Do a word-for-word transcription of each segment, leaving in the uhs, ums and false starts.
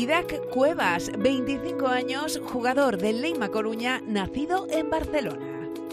Didac Cuevas, veinticinco años, jugador del Leima Coruña, nacido en Barcelona.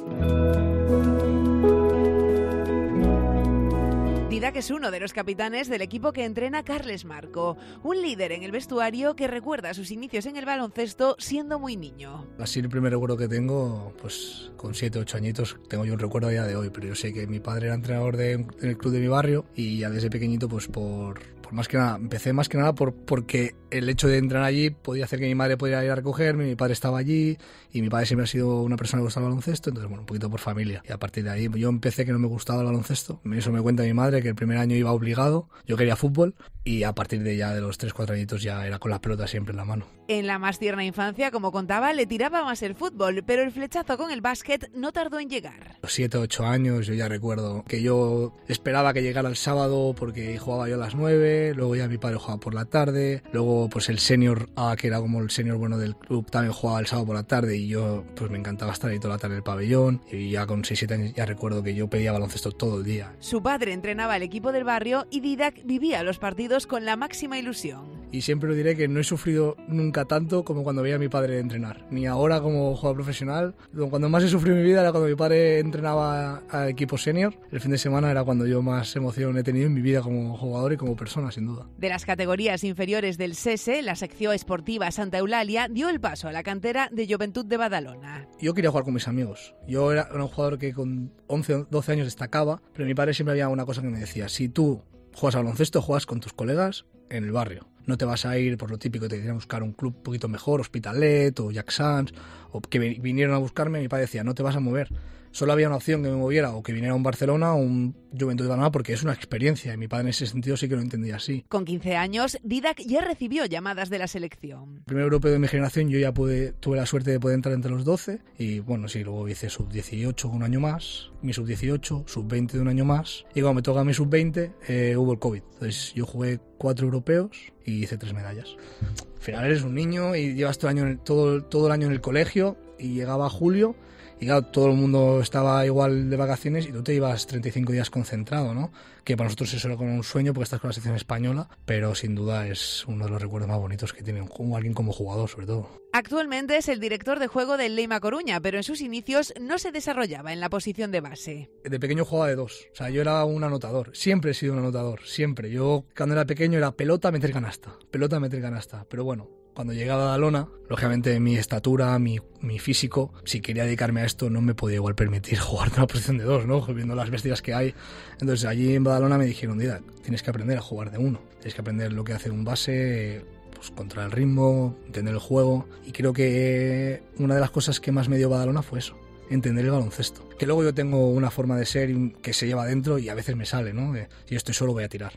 Didac es uno de los capitanes del equipo que entrena Carles Marco, un líder en el vestuario que recuerda sus inicios en el baloncesto siendo muy niño. Así el primer recuerdo que tengo, pues con siete, ocho añitos, tengo yo un recuerdo a día de hoy, pero yo sé que mi padre era entrenador de, del club de mi barrio y ya desde pequeñito, pues por, por más que nada, empecé más que nada por, porque el hecho de entrenar allí podía hacer que mi madre pudiera ir a recogerme, mi padre estaba allí y mi padre siempre ha sido una persona que gustaba el baloncesto, entonces bueno, un poquito por familia. Y a partir de ahí yo empecé que no me gustaba el baloncesto, eso me cuenta mi madre, que el primer año iba obligado, yo quería fútbol y a partir de ya de los tres, cuatro añitos ya era con la pelota siempre en la mano. En la más tierna infancia, como contaba, le tiraba más el fútbol, pero el flechazo con el básquet no tardó en llegar. Los siete, ocho años yo ya recuerdo que yo esperaba que llegara el sábado porque jugaba yo a las nueve, luego ya mi padre jugaba por la tarde, luego pues el senior A, que era como el senior bueno del club, también jugaba el sábado por la tarde y yo pues me encantaba estar ahí toda la tarde en el pabellón y ya con seis, siete años ya recuerdo que yo pedía baloncesto todo el día. Su padre entrenaba al equipo del barrio y Didac vivía los partidos con la máxima ilusión. Y siempre lo diré que no he sufrido nunca tanto como cuando veía a mi padre entrenar, ni ahora como jugador profesional. Cuando más he sufrido en mi vida era cuando mi padre entrenaba al equipo senior. El fin de semana era cuando yo más emoción he tenido en mi vida como jugador y como persona, sin duda. De las categorías inferiores del S E S E, la sección esportiva Santa Eulalia dio el paso a la cantera de Joventut de Badalona. Yo quería jugar con mis amigos. Yo era un jugador que con once, doce años destacaba, pero mi padre siempre había una cosa que me decía: si tú juegas al baloncesto, juegas con tus colegas en el barrio. No te vas a ir por lo típico, te querían buscar un club un poquito mejor, Hospitalet o Jack Sands, o que vinieron a buscarme. Mi padre decía: no te vas a mover. Solo había una opción que me moviera, o que viniera a un Barcelona o un Joventut de Badalona, porque es una experiencia, y mi padre en ese sentido sí que lo entendía así. Con quince años, Didac ya recibió llamadas de la selección. El primer europeo de mi generación yo ya pude, tuve la suerte de poder entrar entre los doce, y bueno, sí, luego hice sub dieciocho un año más, mi sub dieciocho, sub veinte de un año más, y cuando me toca mi sub veinte eh, hubo el COVID. Entonces yo jugué cuatro europeos y hice tres medallas. Al final eres un niño y llevas todo el año, todo, todo el año en el colegio, y llegaba julio, y claro, todo el mundo estaba igual de vacaciones y tú te ibas treinta y cinco días concentrado, ¿no? Que para nosotros eso era como un sueño porque estás con la selección española, pero sin duda es uno de los recuerdos más bonitos que tiene un, alguien como jugador, sobre todo. Actualmente es el director de juego del Leima Coruña, pero en sus inicios no se desarrollaba en la posición de base. De pequeño jugaba de dos, o sea, yo era un anotador, siempre he sido un anotador, siempre. Yo cuando era pequeño era pelota, meter canasta, pelota, meter canasta, pero bueno, cuando llegué a Badalona, lógicamente mi estatura, mi, mi físico, si quería dedicarme a esto no me podía igual permitir jugar en una posición de dos, ¿no? Viendo las bestias que hay. Entonces allí en Badalona me dijeron: Didac, tienes que aprender a jugar de uno, tienes que aprender lo que hace un base, pues controlar el ritmo, entender el juego. Y creo que una de las cosas que más me dio Badalona fue eso, entender el baloncesto. Que luego yo tengo una forma de ser que se lleva dentro y a veces me sale, ¿no? De, si yo estoy solo voy a tirar.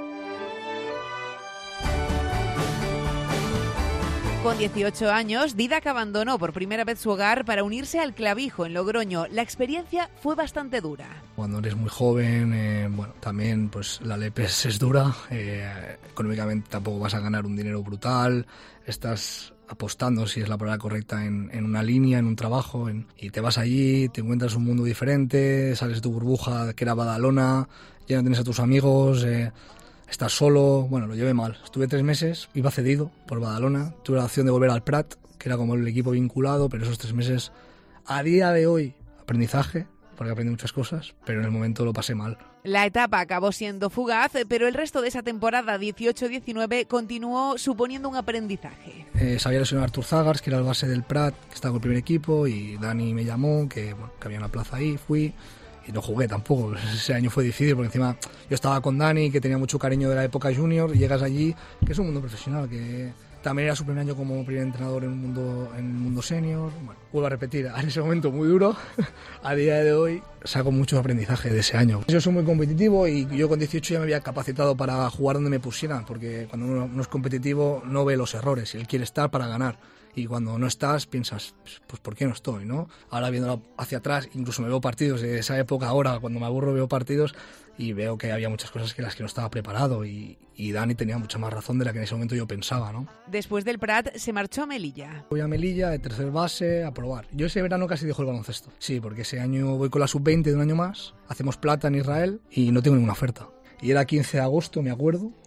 Con dieciocho años, Didac abandonó por primera vez su hogar para unirse al Clavijo en Logroño. La experiencia fue bastante dura. Cuando eres muy joven, eh, bueno, también pues la L E P es, es dura. Eh, económicamente tampoco vas a ganar un dinero brutal. Estás apostando, si es la palabra correcta, en, en una línea, en un trabajo, en, y te vas allí, te encuentras un mundo diferente, sales de tu burbuja que era Badalona, ya no tienes a tus amigos. Eh, Estás solo, bueno, lo llevé mal. Estuve tres meses, iba cedido por Badalona. Tuve la opción de volver al Prat, que era como el equipo vinculado, pero esos tres meses, a día de hoy, aprendizaje, porque aprendí muchas cosas, pero en el momento lo pasé mal. La etapa acabó siendo fugaz, pero el resto de esa temporada dieciocho diecinueve continuó suponiendo un aprendizaje. Eh, sabía lesionar a Artur Zagars, que era el base del Prat, que estaba con el primer equipo, y Dani me llamó, que, bueno, que había una plaza ahí, fui. Y no jugué tampoco, ese año fue difícil porque encima yo estaba con Dani, que tenía mucho cariño de la época junior, y llegas allí, que es un mundo profesional, que también era su primer año como primer entrenador en el mundo, en el mundo senior. Bueno, vuelvo a repetir, en ese momento muy duro, a día de hoy saco mucho aprendizaje de ese año. Yo soy muy competitivo y yo con dieciocho ya me había capacitado para jugar donde me pusieran, porque cuando uno no es competitivo no ve los errores, él quiere estar para ganar. Y cuando no estás, piensas, pues ¿por qué no estoy, no? Ahora viéndolo hacia atrás, incluso me veo partidos de esa época, ahora cuando me aburro veo partidos y veo que había muchas cosas que las que no estaba preparado, y, y Dani tenía mucha más razón de la que en ese momento yo pensaba, ¿no? Después del Prat se marchó a Melilla. Voy a Melilla, de tercer base, a probar. Yo ese verano casi dejo el baloncesto. Sí, porque ese año voy con la sub veinte de un año más, hacemos plata en Israel y no tengo ninguna oferta. Y era quince de agosto, me acuerdo,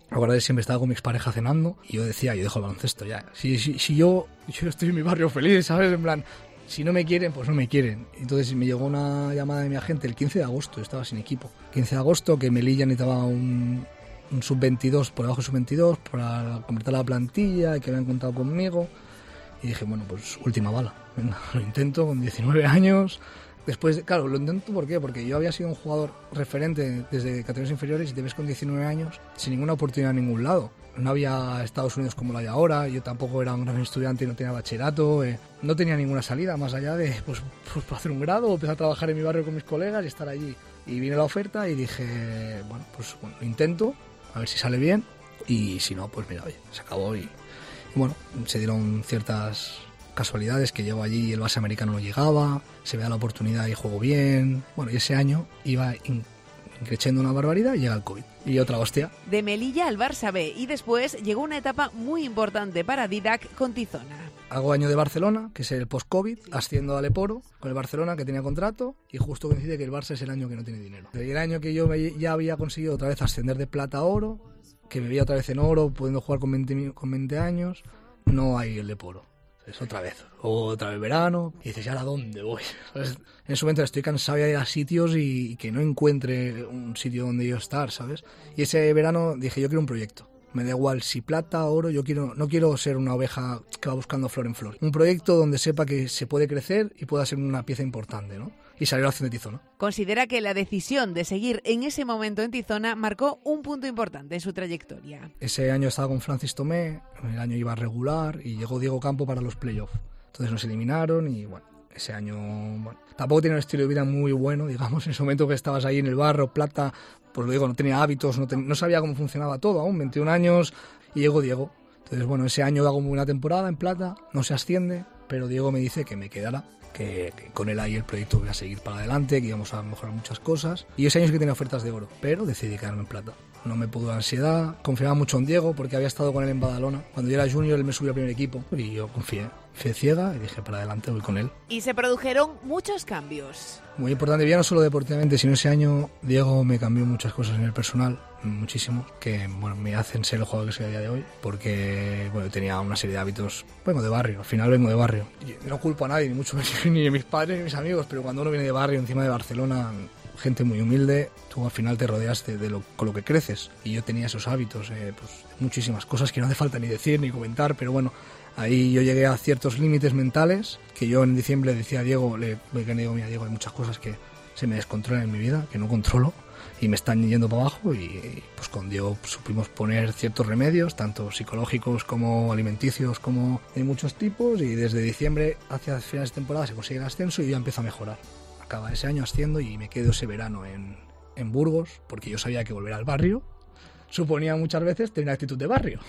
Ahora él siempre estaba con mi expareja cenando y yo decía, yo dejo el baloncesto ya. Si, si, si yo, yo estoy en mi barrio feliz, ¿sabes? En plan, si no me quieren, pues no me quieren. Entonces me llegó una llamada de mi agente el quince de agosto, yo estaba sin equipo. quince de agosto, que Melilla necesitaba un, un sub veintidós, por debajo de sub veintidós, para completar la plantilla y que habían contado conmigo. Y dije, bueno, pues última bala. Venga, lo intento con diecinueve años. Después, claro, lo intento ¿por qué? Porque yo había sido un jugador referente desde categorías inferiores y te ves con diecinueve años sin ninguna oportunidad en ningún lado. No había Estados Unidos como lo hay ahora, yo tampoco era un gran estudiante y no tenía bachillerato, eh, no tenía ninguna salida más allá de pues, pues hacer un grado o empezar a trabajar en mi barrio con mis colegas y estar allí. Y vine la oferta y dije, bueno, pues bueno, lo intento, a ver si sale bien y si no, pues mira, oye, se acabó y, y bueno, se dieron ciertas casualidades que llego allí y el base americano no llegaba, se me da la oportunidad y juego bien. Bueno, y ese año iba in, creciendo una barbaridad y llega el COVID. Y otra hostia. De Melilla al Barça B y después llegó una etapa muy importante para Didac con Tizona. Hago año de Barcelona, que es el post-COVID, asciendo a Leporo con el Barcelona que tenía contrato y justo coincide que el Barça es el año que no tiene dinero. Y el año que yo me, ya había conseguido otra vez ascender de plata a oro, que me veía otra vez en oro, pudiendo jugar con veinte, con veinte años, no hay el Leporo. Es otra vez, otra vez verano, y dices, ¿y ahora dónde voy? ¿Sabes? En ese momento estoy cansado de ir a sitios y, y que no encuentre un sitio donde yo estar, ¿sabes? Y ese verano dije, yo quiero un proyecto. Me da igual si plata, oro, yo quiero, no quiero ser una oveja que va buscando flor en flor. Un proyecto donde sepa que se puede crecer y pueda ser una pieza importante, ¿no? Y salió la acción de Tizona. Considera que la decisión de seguir en ese momento en Tizona marcó un punto importante en su trayectoria. Ese año estaba con Francis Tomé, el año iba regular y llegó Diego Campo para los playoffs. Entonces nos eliminaron y bueno, ese año bueno, tampoco tenía un estilo de vida muy bueno, digamos, en ese momento que estabas ahí en el barro, plata, pues lo digo, no tenía hábitos, no, ten, no sabía cómo funcionaba todo aún, veintiún años y llegó Diego. Entonces bueno, ese año hago una temporada en plata, no se asciende, pero Diego me dice que me quedara. Que, que con él ahí el proyecto iba a seguir para adelante, que íbamos a mejorar muchas cosas. Y ese año sí que tenía ofertas de oro, pero decidí quedarme en plata. No me pudo la ansiedad, confiaba mucho en Diego porque había estado con él en Badalona. Cuando yo era junior él me subió al primer equipo y yo confié. Fui ciega y dije, para adelante, voy con él. Y se produjeron muchos cambios. Muy importante, ya no solo deportivamente, sino ese año Diego me cambió muchas cosas en el personal, muchísimo, que bueno, me hacen ser el jugador que soy a día de hoy, porque bueno, tenía una serie de hábitos, vengo de barrio, al final vengo de barrio. Y no culpo a nadie, ni mucho menos, ni a mis padres ni a mis amigos, pero cuando uno viene de barrio, encima de Barcelona, gente muy humilde, tú al final te rodeas de, de lo, con lo que creces. Y yo tenía esos hábitos, eh, pues muchísimas cosas que no hace falta ni decir ni comentar, pero bueno, ahí yo llegué a ciertos límites mentales que yo en diciembre decía a Diego, le digo, mira Diego, hay muchas cosas que se me descontrolan en mi vida, que no controlo y me están yendo para abajo y, y pues con Diego supimos poner ciertos remedios, tanto psicológicos como alimenticios, como de muchos tipos, y desde diciembre hacia finales de temporada se consigue el ascenso y ya empieza a mejorar. Acaba ese año asciendo y me quedo ese verano en, en Burgos, porque yo sabía que volver al barrio suponía muchas veces tener actitud de barrio.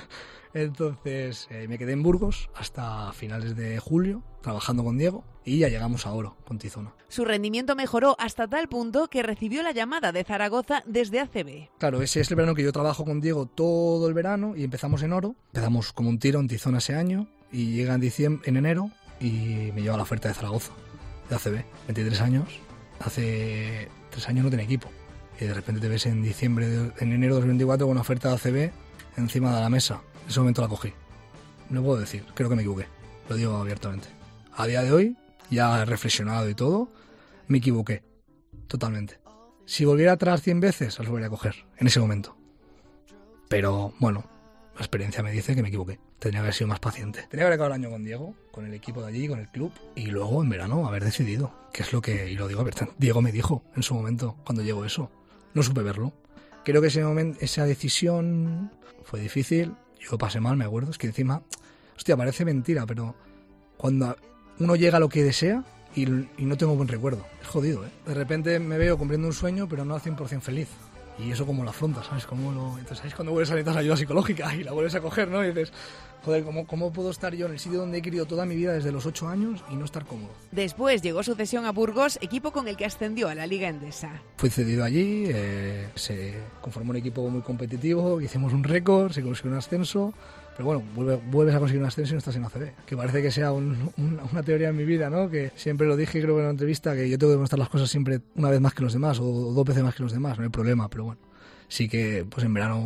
Entonces eh, me quedé en Burgos hasta finales de julio, trabajando con Diego, y ya llegamos a oro con Tizona. Su rendimiento mejoró hasta tal punto que recibió la llamada de Zaragoza desde A C B. Claro, ese es el verano que yo trabajo con Diego todo el verano y empezamos en oro. Empezamos como un tiro en Tizona ese año y llega en, diciembre, en enero y me lleva la oferta de Zaragoza, de A C B. veintitrés años, hace tres años no tenía equipo. Y de repente te ves en diciembre, de, en enero de dos mil veinticuatro con una oferta de A C B encima de la mesa. En ese momento la cogí. No puedo decir, creo que me equivoqué. Lo digo abiertamente. A día de hoy, ya he reflexionado y todo, me equivoqué. Totalmente. Si volviera atrás cien veces, las volvería a coger. En ese momento. Pero, bueno, la experiencia me dice que me equivoqué. Tendría que haber sido más paciente. Tenía que haber acabado el año con Diego, con el equipo de allí, con el club. Y luego, en verano, haber decidido. Que es lo que, y lo digo abiertamente, Diego me dijo en su momento, cuando llegó eso. No supe verlo. Creo que ese momento, esa decisión fue difícil. Yo pasé mal, me acuerdo. Es que encima, hostia, parece mentira, pero cuando uno llega a lo que desea y, y no tengo buen recuerdo, es jodido, ¿eh? De repente me veo cumpliendo un sueño, pero no al cien por ciento feliz. Y eso como lo afrontas, ¿sabes? Cómo lo... Entonces, ¿sabes? Cuando vuelves a necesitar ayuda psicológica y la vuelves a coger, ¿no? Y dices, joder, ¿cómo, ¿cómo puedo estar yo en el sitio donde he querido toda mi vida desde los ocho años y no estar cómodo? Después llegó su cesión a Burgos, equipo con el que ascendió a la Liga Endesa. Fui cedido allí, eh, se conformó un equipo muy competitivo, hicimos un récord, se consiguió un ascenso. Pero bueno, vuelve, vuelves a conseguir un ascenso y no estás en A C B. Que parece que sea un, un, una teoría en mi vida, ¿no? Que siempre lo dije, creo que en una entrevista, que yo tengo que demostrar las cosas siempre una vez más que los demás o dos veces más que los demás, no hay problema, pero bueno. Sí que pues en verano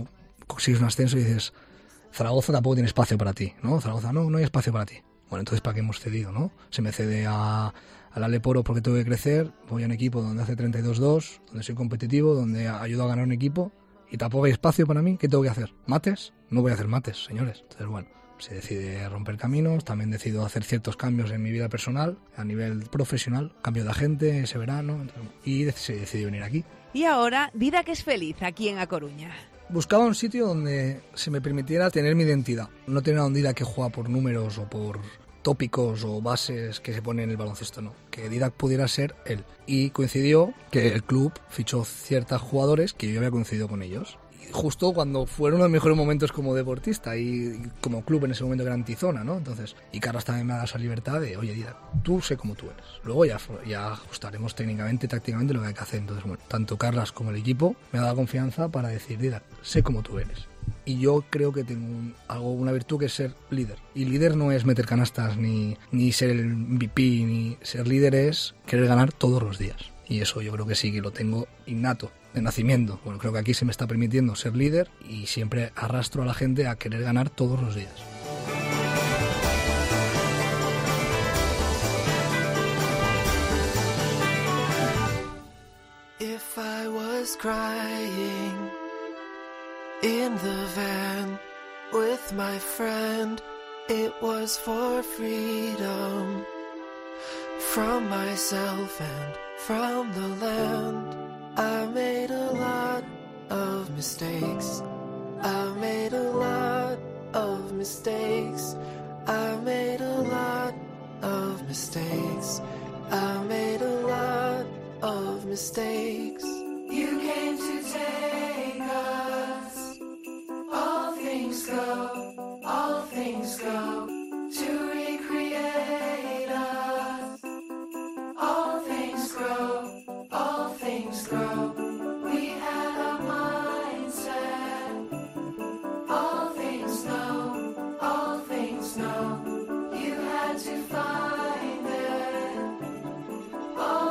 consigues un ascenso y dices, Zaragoza tampoco tiene espacio para ti, ¿no? Zaragoza, no, no hay espacio para ti. Bueno, entonces, ¿para qué hemos cedido, no? Se me cede a, al Aleporo porque tengo que crecer, voy a un equipo donde hace treinta y dos dos, donde soy competitivo, donde ayudo a ganar un equipo, y tampoco hay espacio para mí. ¿Qué tengo que hacer? ¿Mates? No voy a hacer mates, señores. Entonces, bueno, se decide romper caminos, también decido hacer ciertos cambios en mi vida personal, a nivel profesional, cambio de agente ese verano, entonces, y se decidió venir aquí. Y ahora, Didac es feliz aquí en A Coruña. Buscaba un sitio donde se me permitiera tener mi identidad, no tener a un Didac que juega por números o por tópicos o bases que se ponen en el baloncesto, no, que Didac pudiera ser él. Y coincidió que el club fichó ciertos jugadores que yo había coincidido con ellos. Y justo cuando fueron los mejores momentos como deportista y como club en ese momento que era Antizona, ¿no? Entonces, y Carlas también me ha dado esa libertad de, oye, Didac, tú sé como tú eres. Luego ya, ya ajustaremos técnicamente, tácticamente lo que hay que hacer. Entonces, bueno, tanto Carlas como el equipo me ha dado confianza para decir, Didac, sé como tú eres. Y yo creo que tengo un, algo, una virtud que es ser líder. Y líder no es meter canastas, ni, ni ser el M V P, ni ser líder es querer ganar todos los días. Y eso yo creo que sí que lo tengo innato, de nacimiento. Bueno, creo que aquí se me está permitiendo ser líder y siempre arrastro a la gente a querer ganar todos los días. If I was crying in the van with my friend, it was for freedom from myself and from the land. I made a lot of mistakes. I made a lot of mistakes. I made a lot of mistakes. I made a lot of mistakes. You came to take us. All things go, all things go to recreate us. All things grow, all things grow.